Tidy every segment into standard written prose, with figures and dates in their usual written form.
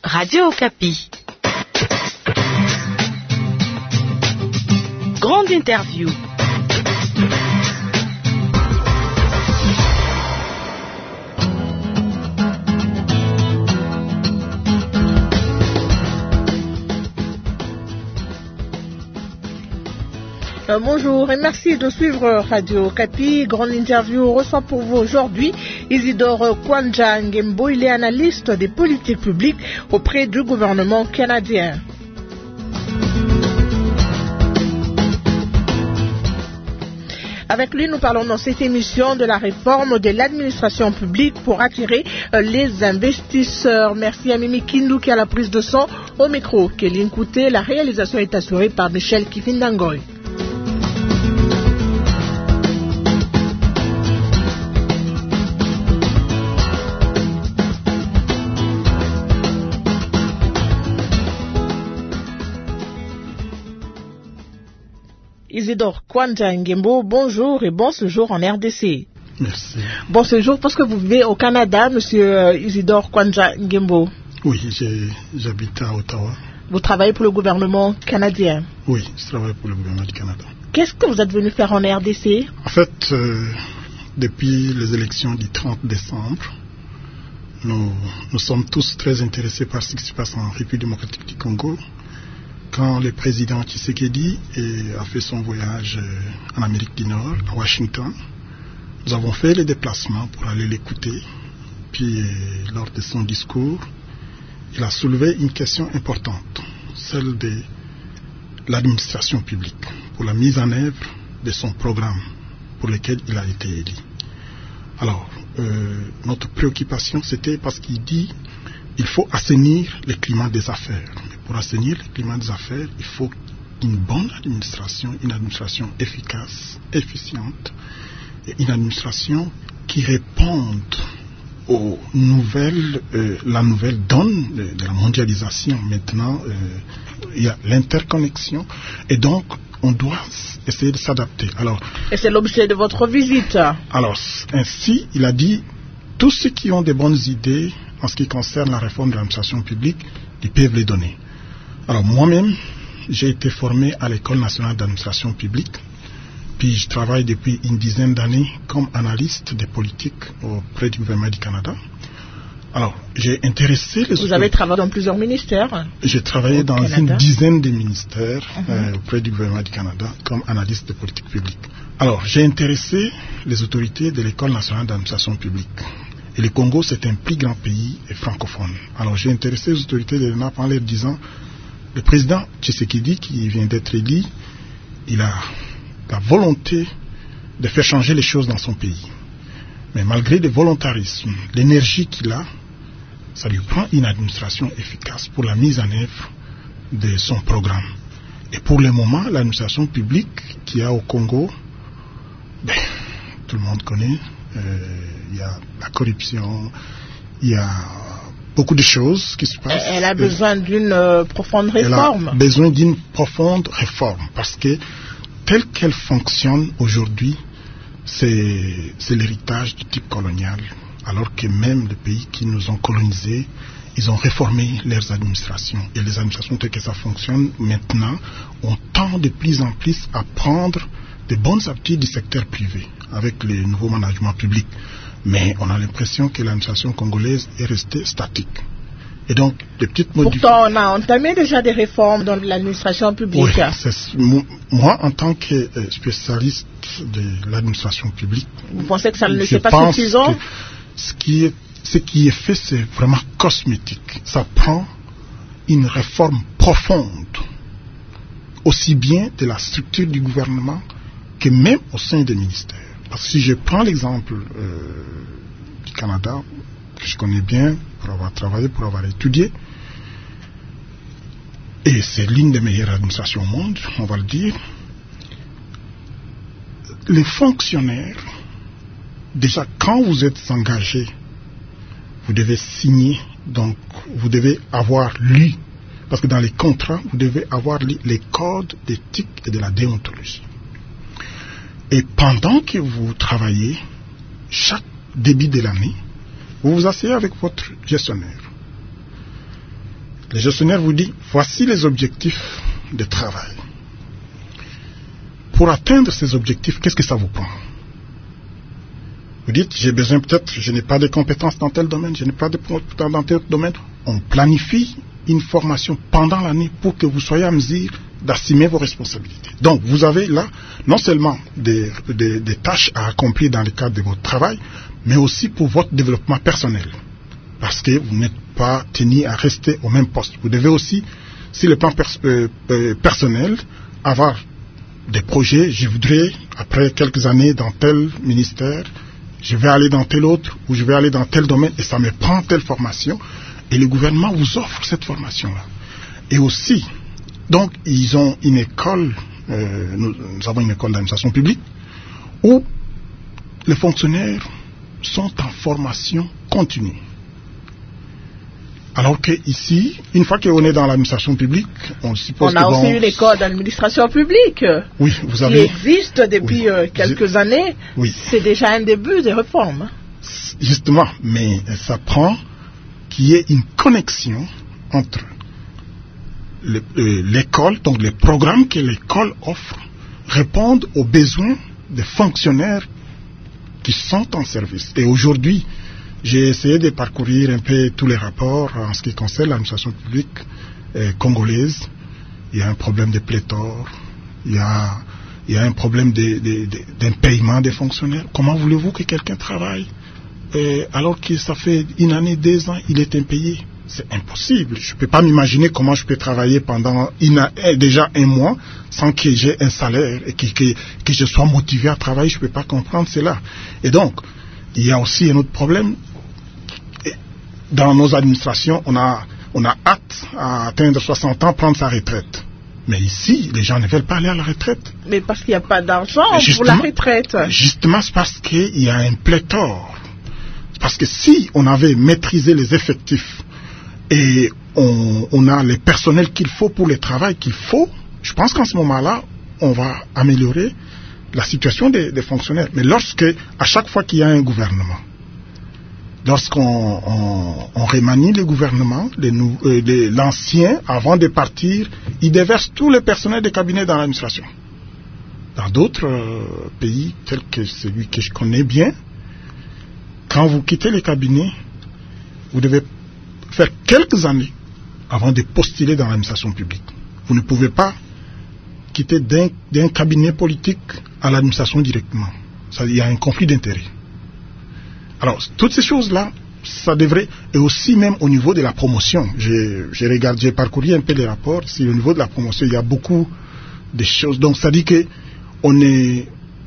Radio Okapi. Grande interview. Bonjour et merci de suivre Radio Okapi. Grande interview reçoit pour vous aujourd'hui Isidore Kwanja Ngembo. Il est analyste des politiques publiques auprès du gouvernement canadien. Avec lui, nous parlons dans cette émission de la réforme de l'administration publique pour attirer les investisseurs. Merci à Mimi Kindou qui a la prise de son au micro. Kéline Kouté, la réalisation est assurée par Michel Kifindangoy. Isidore Kwanja Ngembo, bonjour et bon séjour en RDC. Merci. Bon séjour parce que vous vivez au Canada, monsieur Isidore Kwanja Ngembo. Oui, j'habite à Ottawa. Vous travaillez pour le gouvernement canadien? Oui, je travaille pour le gouvernement du Canada. Qu'est-ce que vous êtes venu faire en RDC? En fait, depuis les élections du 30 décembre, nous sommes tous très intéressés par ce qui se passe en République démocratique du Congo. Quand le président Tshisekedi a fait son voyage en Amérique du Nord, à Washington, nous avons fait le déplacement pour aller l'écouter. Puis, lors de son discours, il a soulevé une question importante, celle de l'administration publique, pour la mise en œuvre de son programme pour lequel il a été élu. Alors, notre préoccupation, c'était parce qu'il dit il faut assainir le climat des affaires. Mais pour assainir le climat des affaires, il faut une bonne administration, une administration efficace, efficiente, et une administration qui réponde aux nouvelles, la nouvelle donne de la mondialisation. Maintenant, il y a l'interconnexion, et donc on doit essayer de s'adapter. Alors, et c'est l'objet de votre visite. Alors, ainsi, il a dit, tous ceux qui ont des bonnes idées en ce qui concerne la réforme de l'administration publique, ils peuvent les donner. Alors moi-même, j'ai été formé à l'École nationale d'administration publique, puis je travaille depuis une dizaine d'années comme analyste des politiques auprès du gouvernement du Canada. Alors, j'ai intéressé les... Vous avez travaillé dans plusieurs ministères? J'ai travaillé dans une dizaine de ministères auprès du gouvernement du Canada comme analyste des politiques publiques. Alors, j'ai intéressé les autorités de l'École nationale d'administration publique. Et le Congo, c'est un plus grand pays francophone. Alors, j'ai intéressé les autorités de l'ENAP en leur disant, le président Tshisekedi, qui vient d'être élu, il a la volonté de faire changer les choses dans son pays. Mais malgré le volontarisme, l'énergie qu'il a, ça lui prend une administration efficace pour la mise en œuvre de son programme. Et pour le moment, l'administration publique qu'il y a au Congo, tout le monde connaît. Il y a la corruption, il y a beaucoup de choses qui se passent. Elle a besoin d'une profonde réforme. Elle a besoin d'une profonde réforme parce que telle qu'elle fonctionne aujourd'hui, c'est l'héritage du type colonial. Alors que même les pays qui nous ont colonisés, ils ont réformé leurs administrations. Et les administrations telles que ça fonctionne maintenant, on tend de plus en plus à prendre des bonnes habitudes du secteur privé avec le nouveau management public. Mais on a l'impression que l'administration congolaise est restée statique. Et donc, des petites modifications... Pourtant, on a entamé déjà des réformes dans l'administration publique. Oui, moi, en tant que spécialiste de l'administration publique... Vous pensez que ça ne c'est pas suffisant? Ce qui est fait, c'est vraiment cosmétique. Ça prend une réforme profonde, aussi bien de la structure du gouvernement que même au sein des ministères. Parce que si je prends l'exemple du Canada, que je connais bien, pour avoir travaillé, pour avoir étudié, et c'est l'une des meilleures administrations au monde, on va le dire, les fonctionnaires, déjà quand vous êtes engagé, vous devez signer, donc vous devez avoir lu, parce que dans les contrats, vous devez avoir lu les codes d'éthique et de la déontologie. Et pendant que vous travaillez, chaque début de l'année, vous vous asseyez avec votre gestionnaire. Le gestionnaire vous dit, voici les objectifs de travail. Pour atteindre ces objectifs, qu'est-ce que ça vous prend? Vous dites, j'ai besoin peut-être, je n'ai pas de compétences dans tel domaine, je n'ai pas de compétences dans tel domaine. On planifie une formation pendant l'année pour que vous soyez à mesure d'assumer vos responsabilités. Donc, vous avez là, non seulement des tâches à accomplir dans le cadre de votre travail, mais aussi pour votre développement personnel. Parce que vous n'êtes pas tenu à rester au même poste. Vous devez aussi, sur le plan personnel, avoir des projets. Je voudrais, après quelques années dans tel ministère, je vais aller dans tel autre, ou je vais aller dans tel domaine, et ça me prend telle formation. Et le gouvernement vous offre cette formation-là. Et aussi, donc, ils ont une école, nous avons une école d'administration publique, où les fonctionnaires sont en formation continue. Alors qu'ici, une fois qu'on est dans l'administration publique, on suppose que... On a aussi une école d'administration publique. Oui, vous avez... Qui existe depuis quelques années. Oui. C'est déjà un début des réformes. Justement, mais ça prend qu'il y ait une connexion entre l'école, donc les programmes que l'école offre, répondent aux besoins des fonctionnaires qui sont en service. Et aujourd'hui, j'ai essayé de parcourir un peu tous les rapports en ce qui concerne l'administration publique congolaise. Il y a un problème de pléthore, il y a un problème d'un paiement des fonctionnaires. Comment voulez-vous que quelqu'un travaille alors que ça fait une année, 2 ans, il est impayé? C'est impossible. Je ne peux pas m'imaginer comment je peux travailler pendant déjà 1 mois sans que j'ai un salaire et que je sois motivé à travailler. Je ne peux pas comprendre cela. Et donc, il y a aussi un autre problème. Dans nos administrations, on a hâte à atteindre 60 ans, prendre sa retraite. Mais ici, les gens ne veulent pas aller à la retraite. Mais parce qu'il n'y a pas d'argent pour la retraite. Justement, c'est parce qu'il y a un pléthore. Parce que si on avait maîtrisé les effectifs et on a les personnels qu'il faut pour le travail qu'il faut, je pense qu'en ce moment-là, on va améliorer la situation des fonctionnaires. Mais à chaque fois qu'il y a un gouvernement, lorsqu'on remanie le gouvernement, l'ancien, avant de partir, il déverse tous les personnels des cabinets dans l'administration. Dans d'autres pays, tels que celui que je connais bien, quand vous quittez les cabinets, vous devez faire quelques années avant de postuler dans l'administration publique. Vous ne pouvez pas quitter d'un cabinet politique à l'administration directement. Il y a un conflit d'intérêts. Alors, toutes ces choses-là, ça devrait... Et aussi même au niveau de la promotion. J'ai parcouru un peu les rapports. Si au niveau de la promotion, il y a beaucoup de choses. Donc, ça dit qu'on ne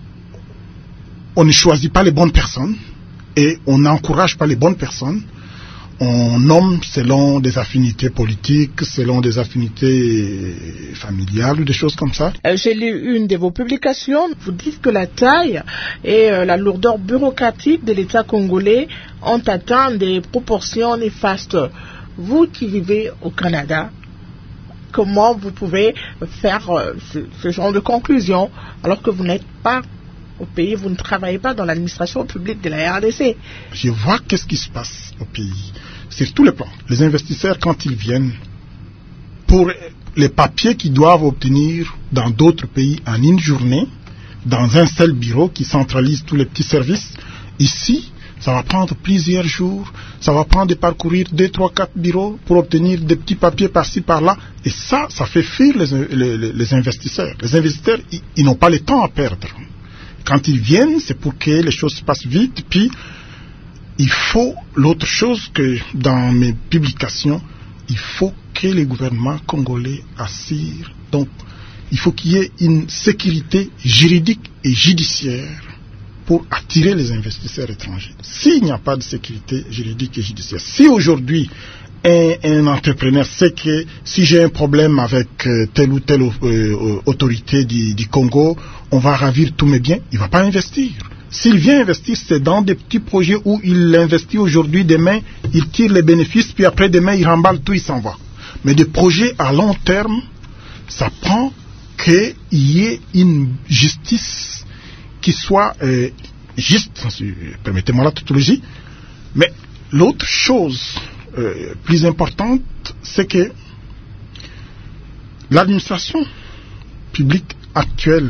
choisit pas les bonnes personnes et on n'encourage pas les bonnes personnes. On nomme selon des affinités politiques, selon des affinités familiales ou des choses comme ça. J'ai lu une de vos publications. Vous dites que la taille et la lourdeur bureaucratique de l'État congolais ont atteint des proportions néfastes. Vous qui vivez au Canada, comment vous pouvez faire ce genre de conclusion alors que vous n'êtes pas au pays, vous ne travaillez pas dans l'administration publique de la RDC? Je vois qu'est-ce qui se passe au pays. Sur tous les plans. Les investisseurs, quand ils viennent, pour les papiers qu'ils doivent obtenir dans d'autres pays en une journée, dans un seul bureau qui centralise tous les petits services, ici, ça va prendre plusieurs jours, ça va prendre de parcourir 2, 3, 4 bureaux pour obtenir des petits papiers par-ci, par-là. Et ça fait fuir les investisseurs. Les investisseurs, ils n'ont pas le temps à perdre. Quand ils viennent, c'est pour que les choses se passent vite. Puis, il faut l'autre chose que dans mes publications, il faut que les gouvernements congolais assurent. Donc, il faut qu'il y ait une sécurité juridique et judiciaire pour attirer les investisseurs étrangers. S'il n'y a pas de sécurité juridique et judiciaire, si aujourd'hui un entrepreneur sait que si j'ai un problème avec telle ou telle autorité du Congo, on va ravir tous mes biens, il ne va pas investir. S'il vient investir, c'est dans des petits projets où il investit aujourd'hui, demain, il tire les bénéfices, puis après demain, il remballe tout, il s'en va. Mais des projets à long terme, ça prend qu'il y ait une justice qui soit juste, permettez-moi la tautologie, mais l'autre chose plus importante, c'est que l'administration publique actuelle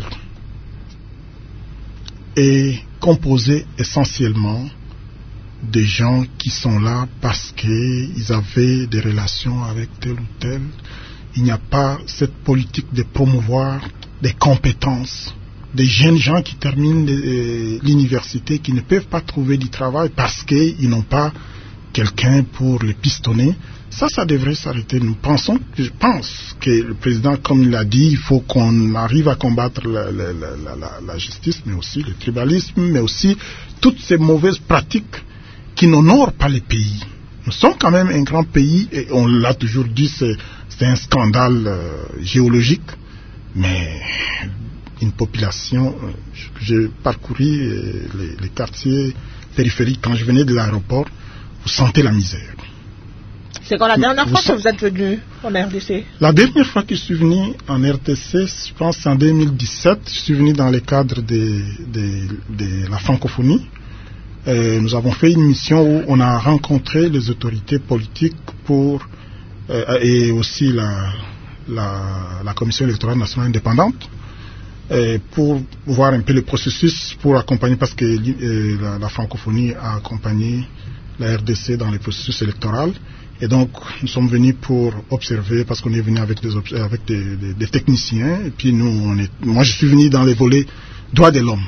est composée essentiellement de gens qui sont là parce qu'ils avaient des relations avec tel ou tel. Il n'y a pas cette politique de promouvoir des compétences. Des jeunes gens qui terminent l'université, qui ne peuvent pas trouver du travail parce qu'ils n'ont pas quelqu'un pour les pistonner. Ça devrait s'arrêter. Je pense que le président, comme il l'a dit, il faut qu'on arrive à combattre la justice, mais aussi le tribalisme, mais aussi toutes ces mauvaises pratiques qui n'honorent pas les pays. Nous sommes quand même un grand pays, et on l'a toujours dit, c'est un scandale géologique, mais une population, j'ai parcouru les quartiers périphériques quand je venais de l'aéroport, vous sentez la misère. C'est quand la dernière fois que vous êtes venu en RDC? La dernière fois que je suis venu en RDC, je pense c'est en 2017, je suis venu dans le cadre de la francophonie. Nous avons fait une mission où on a rencontré les autorités politiques et aussi la Commission électorale nationale indépendante pour voir un peu le processus, pour accompagner, parce que la francophonie a accompagné la RDC dans le processus électoral. Et donc, nous sommes venus pour observer, parce qu'on est venu avec des techniciens. Et puis, moi, je suis venu dans les volets droits de l'homme.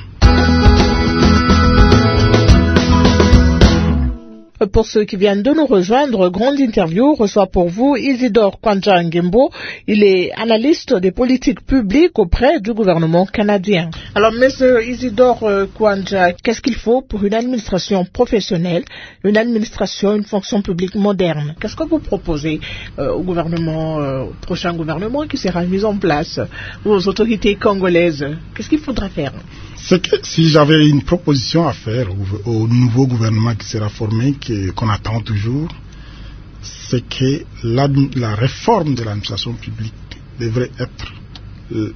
Pour ceux qui viennent de nous rejoindre, Grande Interview reçoit pour vous Isidore Kwanja Ngembo. Il est analyste des politiques publiques auprès du gouvernement canadien. Alors, monsieur Isidore Kwanja, qu'est-ce qu'il faut pour une administration professionnelle, une administration, une fonction publique moderne? Qu'est-ce que vous proposez au gouvernement, au prochain gouvernement qui sera mis en place, aux autorités congolaises? Qu'est-ce qu'il faudra faire? C'est que si j'avais une proposition à faire au nouveau gouvernement qui sera formé, qu'on attend toujours, c'est que la réforme de l'administration publique devrait être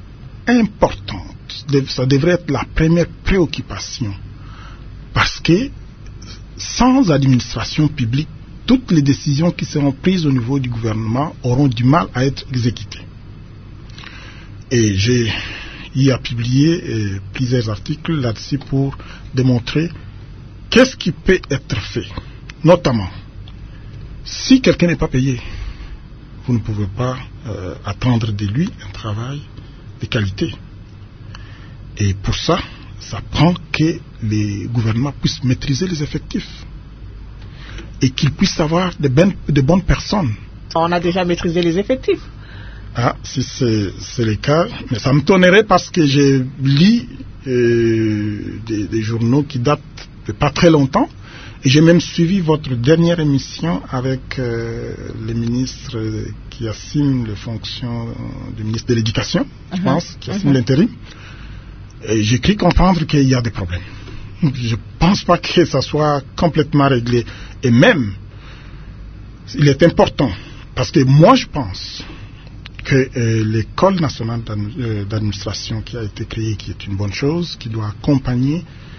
importante. Ça devrait être la première préoccupation. Parce que sans administration publique, toutes les décisions qui seront prises au niveau du gouvernement auront du mal à être exécutées. Et il a publié plusieurs articles là-dessus pour démontrer qu'est-ce qui peut être fait. Notamment, si quelqu'un n'est pas payé, vous ne pouvez pas attendre de lui un travail de qualité. Et pour ça, ça prend que les gouvernements puissent maîtriser les effectifs et qu'ils puissent avoir de bonnes personnes. On a déjà maîtrisé les effectifs. Ah, si c'est le cas, mais ça me tonnerait parce que j'ai lu des journaux qui datent de pas très longtemps et j'ai même suivi votre dernière émission avec le ministre qui assume les fonctions du ministre de l'Éducation, je pense, qui assume l'intérim. Et j'ai cru comprendre qu'il y a des problèmes. Je pense pas que ça soit complètement réglé. Et même, il est important, parce que moi je pense que l'école nationale d'administration qui a été créée, qui est une bonne chose, qui doit accompagner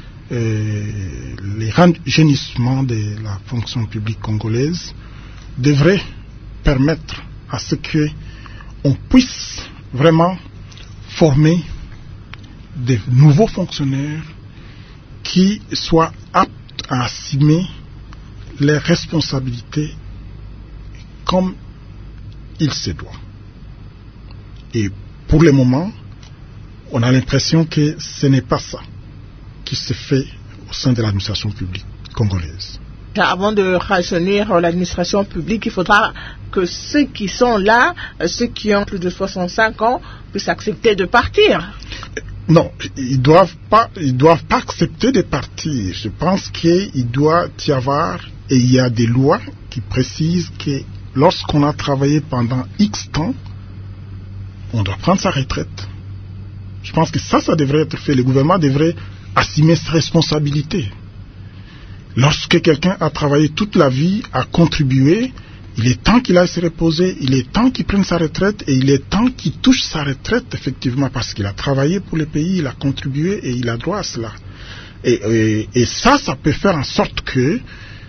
les rajeunissements de la fonction publique congolaise, devrait permettre à ce que on puisse vraiment former de nouveaux fonctionnaires qui soient aptes à assumer les responsabilités comme il se doit. Et pour le moment, on a l'impression que ce n'est pas ça qui se fait au sein de l'administration publique congolaise. Avant de rajeunir l'administration publique, il faudra que ceux qui sont là, ceux qui ont plus de 65 ans, puissent accepter de partir. Non, ils doivent pas accepter de partir. Je pense qu'il doit y avoir, et il y a des lois qui précisent que lorsqu'on a travaillé pendant X temps, on doit prendre sa retraite. Je pense que ça devrait être fait. Le gouvernement devrait assumer ses responsabilités. Lorsque quelqu'un a travaillé toute la vie, a contribué, il est temps qu'il aille se reposer, il est temps qu'il prenne sa retraite et il est temps qu'il touche sa retraite, effectivement, parce qu'il a travaillé pour le pays, il a contribué et il a droit à cela. Et ça peut faire en sorte que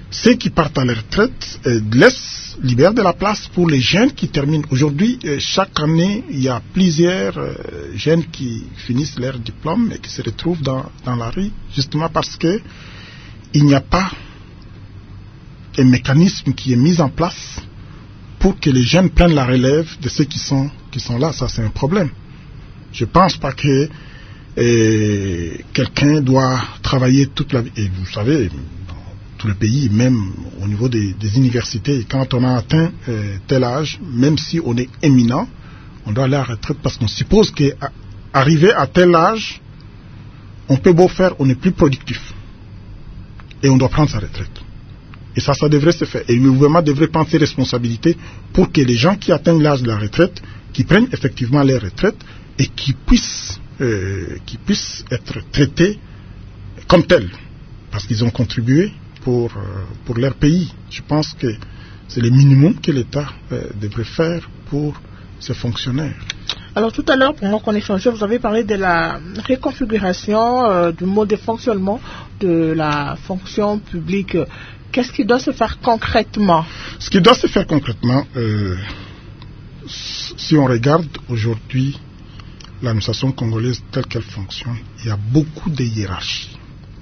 ceux qui partent à la retraite libèrent de la place pour les jeunes qui terminent. Aujourd'hui, chaque année, il y a plusieurs jeunes qui finissent leur diplôme et qui se retrouvent dans la rue, justement parce que il n'y a pas un mécanisme qui est mis en place pour que les jeunes prennent la relève de ceux qui sont là. Ça, c'est un problème. Je ne pense pas que quelqu'un doit travailler toute la vie. Et vous savez, dans tout le pays, même au niveau des universités, quand on a atteint tel âge, même si on est éminent, on doit aller à la retraite parce qu'on suppose qu'arrivé à tel âge, on peut beau faire, on n'est plus productif. Et on doit prendre sa retraite. Et ça devrait se faire. Et le gouvernement devrait prendre ses responsabilités pour que les gens qui atteignent l'âge de la retraite, qui prennent effectivement leur retraite et qui puissent être traités comme tels. Parce qu'ils ont contribué pour leur pays. Je pense que c'est le minimum que l'État devrait faire pour ses fonctionnaires. Alors tout à l'heure, pendant qu'on échangeait, vous avez parlé de la reconfiguration du mode de fonctionnement de la fonction publique. Qu'est-ce qui doit se faire concrètement? Ce qui doit se faire concrètement, si on regarde aujourd'hui l'administration congolaise telle qu'elle fonctionne, il y a beaucoup de hiérarchies.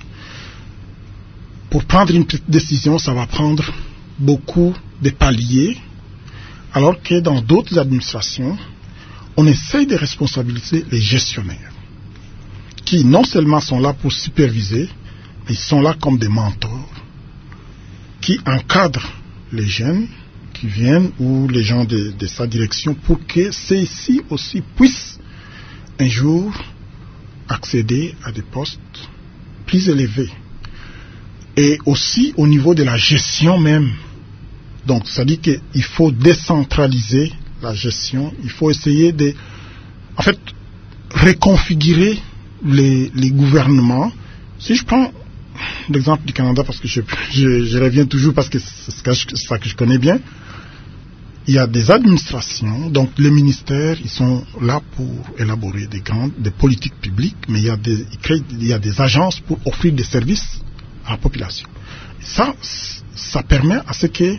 Pour prendre une petite décision, ça va prendre beaucoup de paliers, alors que dans d'autres administrations, on essaye de responsabiliser les gestionnaires, qui non seulement sont là pour superviser, mais ils sont là comme des mentors, qui encadrent les jeunes qui viennent ou les gens de sa direction pour que ceux-ci aussi puissent un jour accéder à des postes plus élevés. Et aussi au niveau de la gestion même. Donc, ça dit qu'il faut décentraliser la gestion. Il faut essayer de, en fait, reconfigurer les gouvernements. Si je prends l'exemple du Canada, parce que je reviens toujours parce que c'est ça que je connais bien, il y a des administrations, donc les ministères, ils sont là pour élaborer des politiques publiques, mais il y a des agences pour offrir des services à la population. Et ça permet à ce que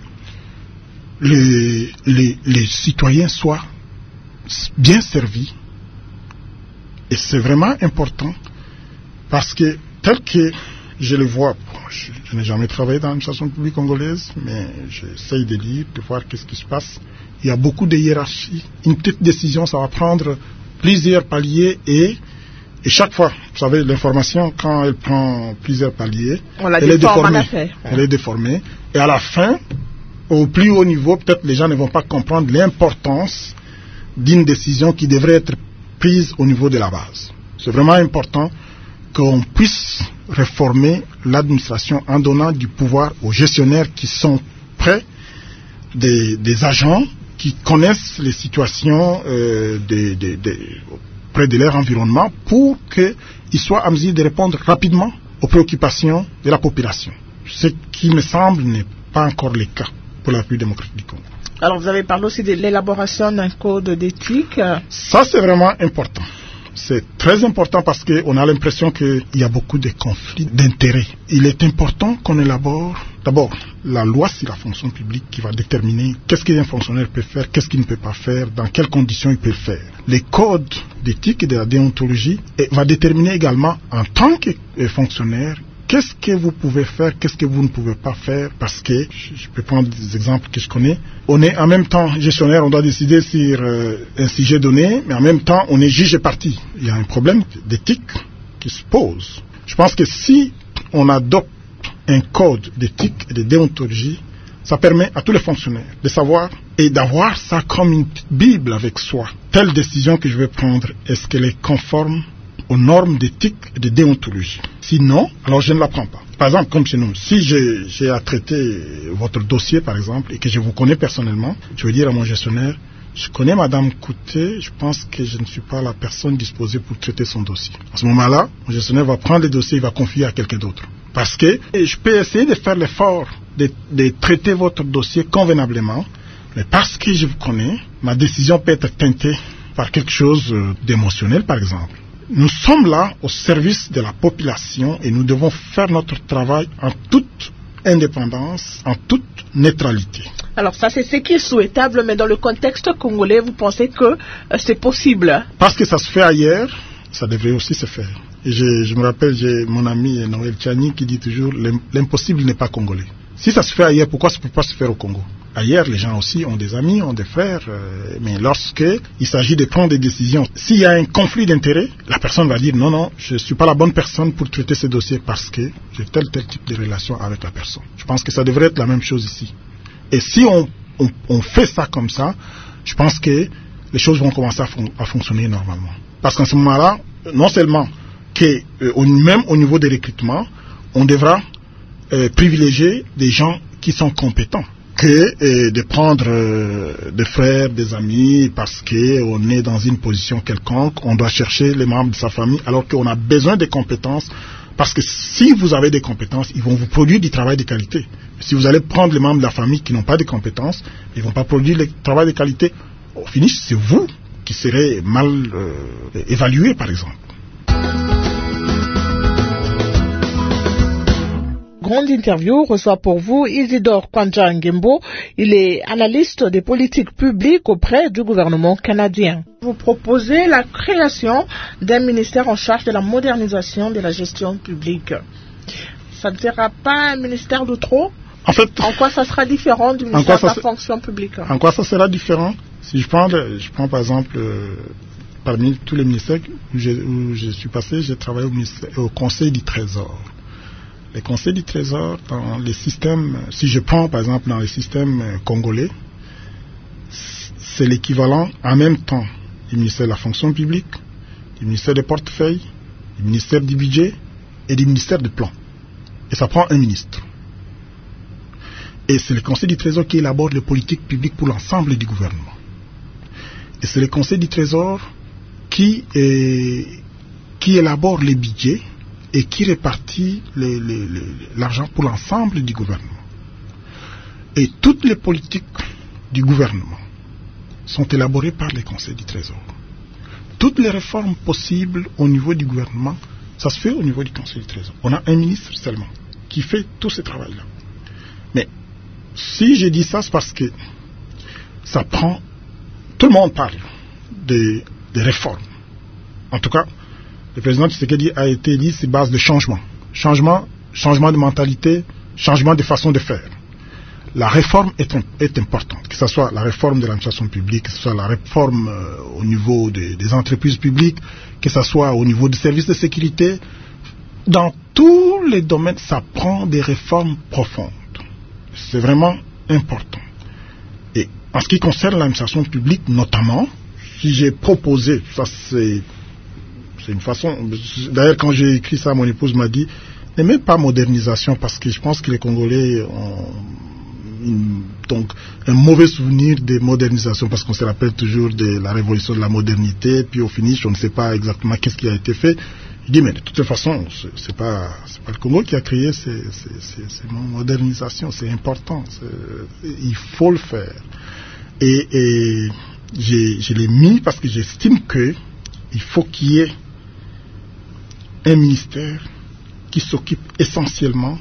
les citoyens soient bien servis. Et c'est vraiment important parce que tel que je le vois, je n'ai jamais travaillé dans l'administration publique congolaise, mais j'essaye de lire, de voir qu'est-ce qui se passe. Il y a beaucoup de hiérarchie. Une petite décision, ça va prendre plusieurs paliers et chaque fois, vous savez, l'information, quand elle prend plusieurs paliers, elle est déformée. Elle est déformée. Et à la fin, au plus haut niveau, peut-être les gens ne vont pas comprendre l'importance d'une décision qui devrait être prise au niveau de la base. C'est vraiment important qu'on puisse réformer l'administration en donnant du pouvoir aux gestionnaires qui sont près des agents qui connaissent les situations près de leur environnement pour qu'ils soient en mesure de répondre rapidement aux préoccupations de la population. Ce qui me semble n'est pas encore le cas pour la République démocratique du Congo. Alors vous avez parlé aussi de l'élaboration d'un code d'éthique. Ça c'est vraiment important. C'est très important parce qu'on a l'impression qu'il y a beaucoup de conflits d'intérêts. Il est important qu'on élabore d'abord la loi sur la fonction publique qui va déterminer qu'est-ce qu'un fonctionnaire peut faire, qu'est-ce qu'il ne peut pas faire, dans quelles conditions il peut le faire. Les codes d'éthique et de la déontologie va déterminer également en tant que fonctionnaire qu'est-ce que vous pouvez faire, qu'est-ce que vous ne pouvez pas faire, parce que, je peux prendre des exemples que je connais, on est en même temps gestionnaire, on doit décider sur un sujet donné, mais en même temps, on est juge et partie. Il y a un problème d'éthique qui se pose. Je pense que si on adopte un code d'éthique et de déontologie, ça permet à tous les fonctionnaires de savoir et d'avoir ça comme une petite Bible avec soi. Telle décision que je vais prendre, est-ce qu'elle est conforme aux normes d'éthique et de déontologie? Sinon, alors je ne la prends pas. Par exemple, comme chez nous, si j'ai à traiter votre dossier, par exemple, et que je vous connais personnellement, je vais dire à mon gestionnaire, je connais Madame Couté, je pense que je ne suis pas la personne disposée pour traiter son dossier. À ce moment-là, mon gestionnaire va prendre le dossier et va confier à quelqu'un d'autre. Parce que je peux essayer de faire l'effort de traiter votre dossier convenablement, mais parce que je vous connais, ma décision peut être teintée par quelque chose d'émotionnel, par exemple. Nous sommes là au service de la population et nous devons faire notre travail en toute indépendance, en toute neutralité. Alors ça, c'est ce qui est souhaitable, mais dans le contexte congolais, vous pensez que c'est possible? Parce que ça se fait ailleurs, ça devrait aussi se faire. Et je me rappelle, j'ai mon ami Noël Tchani qui dit toujours l'impossible n'est pas congolais. Si ça se fait ailleurs, pourquoi ça ne peut pas se faire au Congo? Ailleurs, les gens aussi ont des amis, ont des frères, mais lorsqu'il s'agit de prendre des décisions, s'il y a un conflit d'intérêts, la personne va dire non, je ne suis pas la bonne personne pour traiter ce dossier parce que j'ai tel type de relation avec la personne. Je pense que ça devrait être la même chose ici. Et si on fait ça comme ça, je pense que les choses vont commencer à fonctionner normalement. Parce qu'en ce moment-là, non seulement que même au niveau des recrutements, on devra privilégier des gens qui sont compétents que de prendre des frères, des amis, parce qu'on est dans une position quelconque, on doit chercher les membres de sa famille, alors qu'on a besoin de compétences, parce que si vous avez des compétences, ils vont vous produire du travail de qualité. Si vous allez prendre les membres de la famille qui n'ont pas de compétences, ils ne vont pas produire le travail de qualité. Au finish, c'est vous qui serez mal évalué, par exemple. Grande interview reçoit pour vous Isidore Kwanja Ngembo. Il est analyste des politiques publiques auprès du gouvernement canadien. Vous proposez la création d'un ministère en charge de la modernisation de la gestion publique. Ça ne sera pas un ministère de trop? En fait, en quoi ça sera différent du ministère de la fonction publique? En quoi ça sera différent? Si je prends par exemple, parmi tous les ministères où je suis passé, j'ai travaillé au Conseil du Trésor. Les conseils du Trésor, dans les systèmes, si je prends par exemple dans les systèmes congolais, c'est l'équivalent en même temps du ministère de la fonction publique, du ministère des portefeuilles, du ministère du budget et du ministère du plan. Et ça prend un ministre. Et c'est le conseil du Trésor qui élabore les politiques publiques pour l'ensemble du gouvernement. Et c'est le conseil du Trésor qui élabore les budgets et qui répartit l'argent pour l'ensemble du gouvernement. Et toutes les politiques du gouvernement sont élaborées par les conseils du Trésor. Toutes les réformes possibles au niveau du gouvernement, ça se fait au niveau du conseil du Trésor. On a un ministre seulement qui fait tout ce travail-là. Mais si je dis ça, c'est parce que ça prend... Tout le monde parle des réformes. En tout cas, le président Tshisekedi a été dit, c'est base de changement. Changement de mentalité, changement de façon de faire. La réforme est importante, que ce soit la réforme de l'administration publique, que ce soit la réforme au niveau des entreprises publiques, que ce soit au niveau des services de sécurité. Dans tous les domaines, ça prend des réformes profondes. C'est vraiment important. Et en ce qui concerne l'administration publique, notamment, si j'ai proposé, ça c'est une façon... D'ailleurs, quand j'ai écrit ça, mon épouse m'a dit, n'aimez pas modernisation, parce que je pense que les Congolais ont donc un mauvais souvenir des modernisations, parce qu'on se rappelle toujours de la révolution de la modernité, puis au finish, on ne sait pas exactement qu'est-ce qui a été fait. Je dis, mais de toute façon, c'est pas le Congo qui a créé ces modernisations, c'est important, il faut le faire. Et je l'ai mis parce que j'estime qu'il faut qu'il y ait un ministère qui s'occupe essentiellement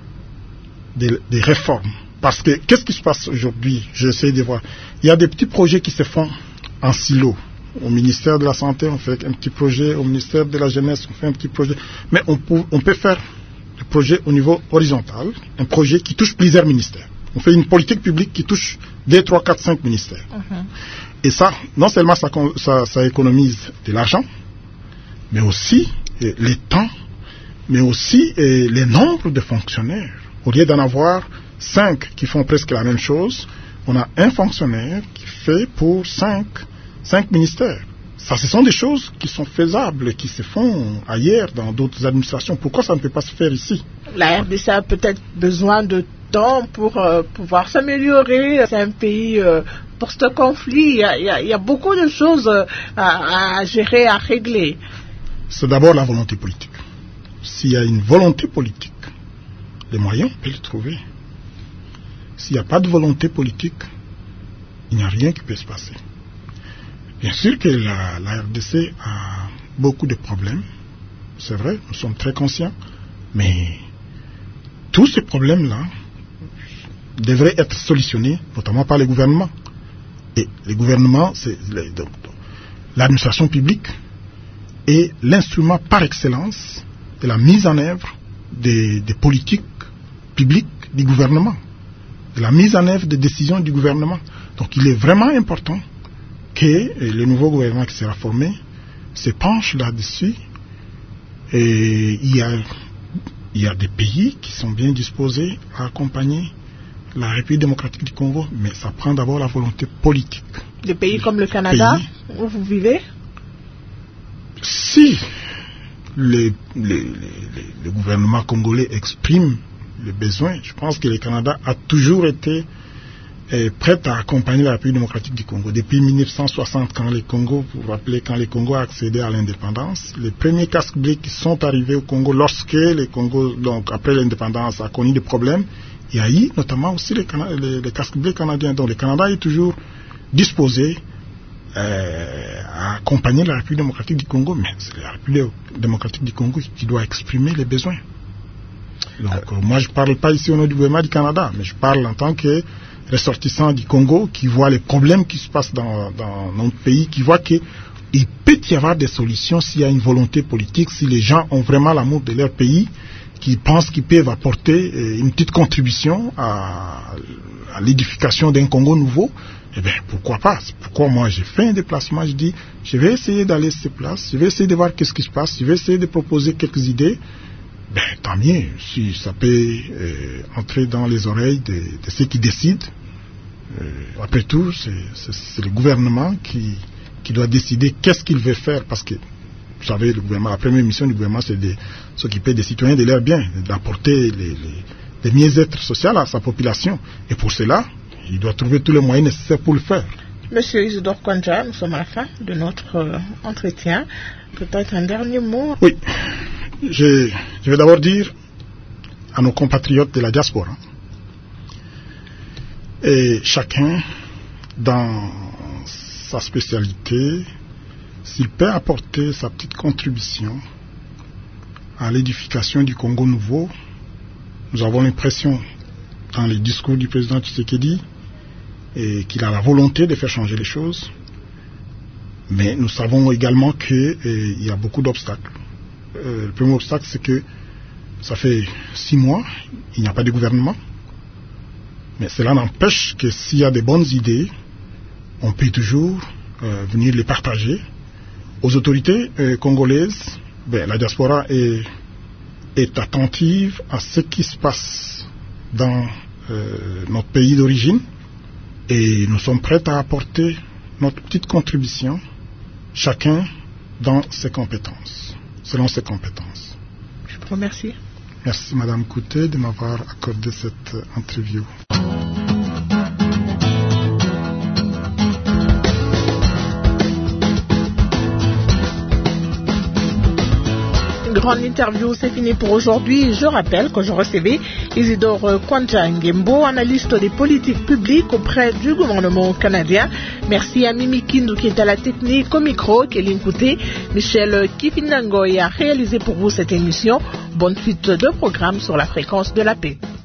des réformes. Parce que, qu'est-ce qui se passe aujourd'hui? J'essaie de voir. Il y a des petits projets qui se font en silo. Au ministère de la Santé, on fait un petit projet. Au ministère de la Jeunesse, on fait un petit projet. Mais on peut faire le projet au niveau horizontal, un projet qui touche plusieurs ministères. On fait une politique publique qui touche 2, 3, 4, 5 ministères. Et ça, non seulement ça économise de l'argent, mais aussi les temps, mais aussi les nombres de fonctionnaires. Au lieu d'en avoir 5 qui font presque la même chose, on a un fonctionnaire qui fait pour 5 ministères. Ça, ce sont des choses qui sont faisables, qui se font ailleurs dans d'autres administrations. Pourquoi ça ne peut pas se faire ici? La RDC a peut-être besoin de temps pour pouvoir s'améliorer. C'est un pays post-conflit. Il y a beaucoup de choses à gérer, à régler. C'est d'abord la volonté politique. S'il y a une volonté politique, les moyens, on peut les trouver. S'il n'y a pas de volonté politique, il n'y a rien qui peut se passer. Bien sûr que la RDC a beaucoup de problèmes, c'est vrai, nous sommes très conscients, mais tous ces problèmes-là devraient être solutionnés, notamment par les gouvernements. Et les gouvernements, c'est l'administration publique est l'instrument par excellence de la mise en œuvre des politiques publiques du gouvernement, de la mise en œuvre des décisions du gouvernement. Donc il est vraiment important que le nouveau gouvernement qui sera formé se penche là-dessus. Et il y a des pays qui sont bien disposés à accompagner la République démocratique du Congo, mais ça prend d'abord la volonté politique. Des pays comme le Canada, où vous vivez? Si le gouvernement congolais exprime le besoin, je pense que le Canada a toujours été prêt à accompagner la République démocratique du Congo. Depuis 1960, quand le Congo a accédé à l'indépendance, les premiers casques bleus qui sont arrivés au Congo lorsque le Congo, donc après l'indépendance, a connu des problèmes, il y a eu notamment aussi les casques bleus canadiens. Donc le Canada est toujours disposé à accompagner la République démocratique du Congo, mais c'est la République démocratique du Congo qui doit exprimer les besoins. Donc moi je ne parle pas ici au nom du gouvernement du Canada, mais je parle en tant que ressortissant du Congo qui voit les problèmes qui se passent dans notre pays, qui voit qu'il peut y avoir des solutions s'il y a une volonté politique, si les gens ont vraiment l'amour de leur pays, qui pensent qu'ils peuvent apporter une petite contribution à l'édification d'un Congo nouveau. Eh bien, pourquoi pas? C'est pourquoi moi j'ai fait un déplacement, je dis, je vais essayer d'aller sur place, je vais essayer de voir qu'est-ce qui se passe, je vais essayer de proposer quelques idées. Ben, tant mieux, si ça peut entrer dans les oreilles de ceux qui décident. Après tout, c'est le gouvernement qui doit décider qu'est-ce qu'il veut faire, parce que, vous savez, le gouvernement, la première mission du gouvernement, c'est de s'occuper des citoyens, de leurs biens, d'apporter les mieux-être social à sa population. Et pour cela, il doit trouver tous les moyens nécessaires pour le faire. Monsieur Isidore Kwanja, nous sommes à la fin de notre entretien. Peut-être un dernier mot? Oui. Je vais d'abord dire à nos compatriotes de la diaspora, et chacun dans sa spécialité, s'il peut apporter sa petite contribution à l'édification du Congo nouveau. Nous avons l'impression dans les discours du président Tshisekedi qu'il a la volonté de faire changer les choses, mais nous savons également qu'il y a beaucoup d'obstacles. Le premier obstacle, c'est que ça fait 6 mois, il n'y a pas de gouvernement. Mais cela n'empêche que s'il y a des bonnes idées, on peut toujours venir les partager. Aux autorités congolaises, la diaspora est attentive à ce qui se passe dans notre pays d'origine, et nous sommes prêts à apporter notre petite contribution, chacun dans ses compétences, selon ses compétences. Je vous remercie. Merci Madame Kouté de m'avoir accordé cette interview. Grande interview, c'est fini pour aujourd'hui. Je rappelle que je recevais Isidore Kwanja Ngembo, analyste des politiques publiques auprès du gouvernement canadien. Merci à Mimi Kindu qui est à la technique, au micro, Kéline Kouté. Michel Kifinangoy a réalisé pour vous cette émission. Bonne suite de programme sur la fréquence de la paix.